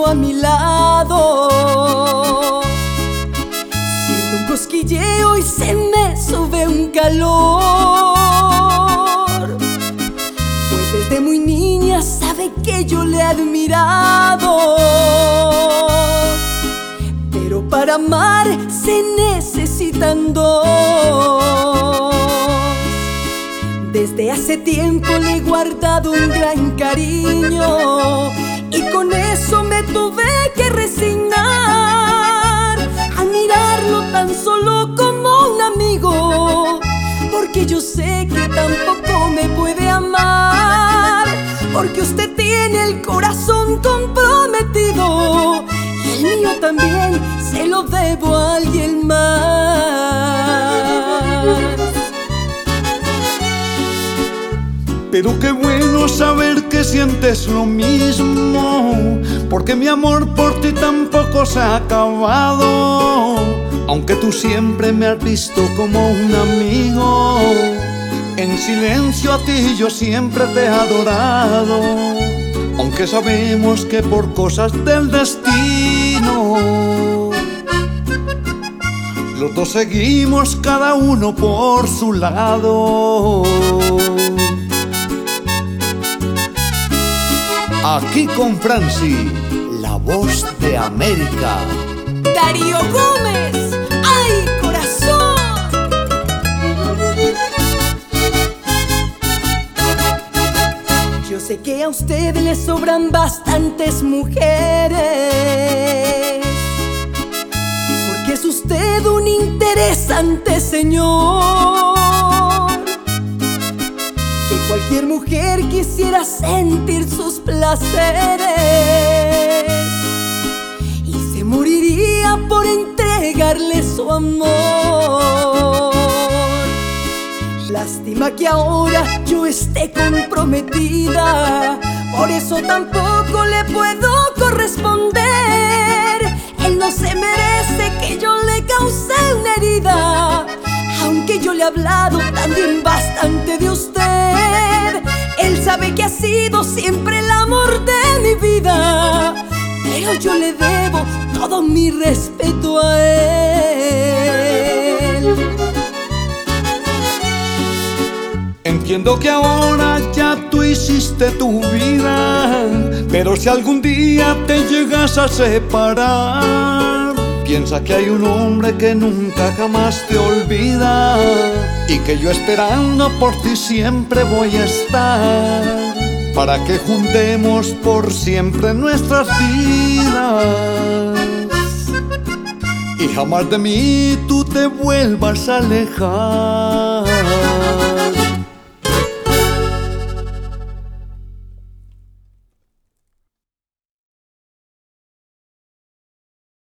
a mi lado. Siento un cosquilleo y se me sube un calor, pues desde muy niña sabe que yo le he admirado. Pero para amar se necesitan dos. Desde hace tiempo le he guardado un gran cariño y con eso me tuve que resignar a mirarlo tan solo como un amigo, porque yo sé que tampoco me puede amar, porque usted tiene el corazón comprometido y el mío también se lo debo a alguien más. Pero qué bueno saber que sientes lo mismo, porque mi amor por ti tampoco se ha acabado. Aunque tú siempre me has visto como un amigo, en silencio a ti yo siempre te he adorado. Aunque sabemos que por cosas del destino los dos seguimos cada uno por su lado. Aquí con Franci, la voz de América. Darío Gómez, ¡ay, corazón! Yo sé que a usted le sobran bastantes mujeres, porque es usted un interesante señor, que cualquier mujer quisiera sentir sus placeres y se moriría por entregarle su amor. Lástima que ahora yo esté comprometida, por eso tampoco le puedo corresponder. Él no se merece que yo le cause una herida, aunque yo le he hablado también bastante de usted. Él sabe que ha sido siempre el amor de mi vida, pero yo le debo todo mi respeto a él. Entiendo que ahora ya tú hiciste tu vida, pero si algún día te llegas a separar, piensa que hay un hombre que nunca jamás te olvida y que yo esperando por ti siempre voy a estar, para que juntemos por siempre nuestras vidas y jamás de mí tú te vuelvas a alejar.